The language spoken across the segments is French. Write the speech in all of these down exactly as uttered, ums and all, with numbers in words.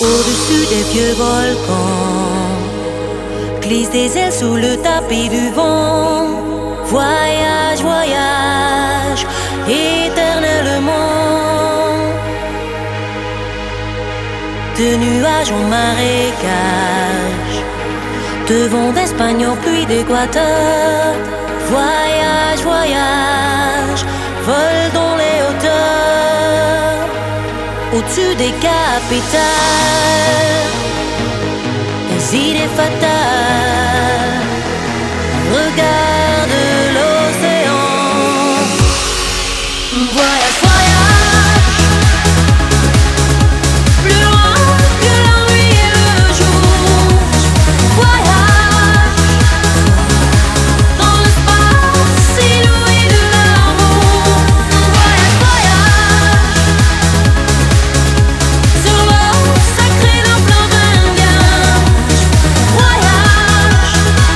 Au-dessus des vieux volcans, glisse des ailes sous le tapis du vent. Voyage, voyage, éternellement. De nuages en marécage, de vent d'Espagne en pluie d'Équateur. Voyage, voyage, vol dans les hauteurs. Au-dessus des capitales, des idées fatales. Regarde l'océan. Voyage, voyage, plus loin que la nuit et le jour. Voyage dans l'espace inouï de l'amour. Voyage, voyage sur l'eau sacrée d'un fleuve indien. Voyage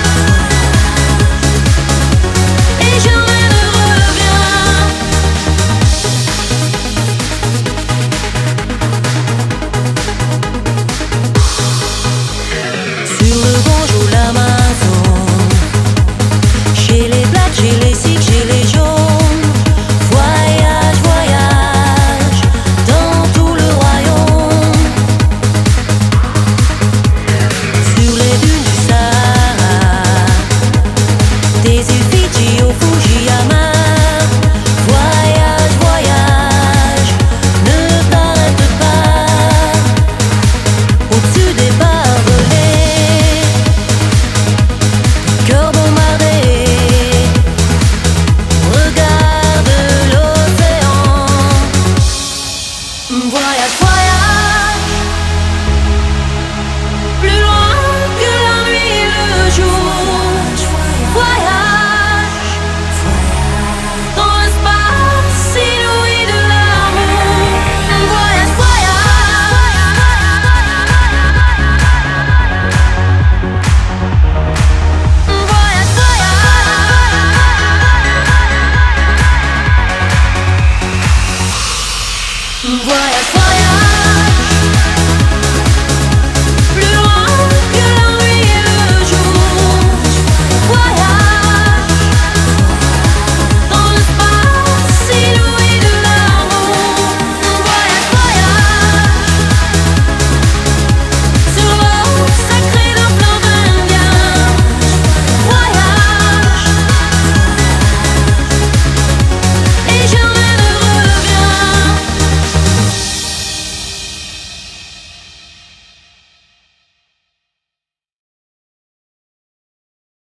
et jamais ne reviens. Sur le Gange ou l'Amazone, chez les blacks, chez les sikhs, chez les jaunes. Voyage, voyage dans tout le royaume. Sur les dunes du Sahara, des îles Fidji au Fujiyama. Voyage, voyage, ne t'arrête pas. Au-dessus des barbelés, cœur bombardé. Regarde l'océan. Voyage, voyage, plus loin que la nuit et le jour. Voyage dans l'espace inouï de l'amour. Voyage, voyage, voyage, voyage, voyage, voyage.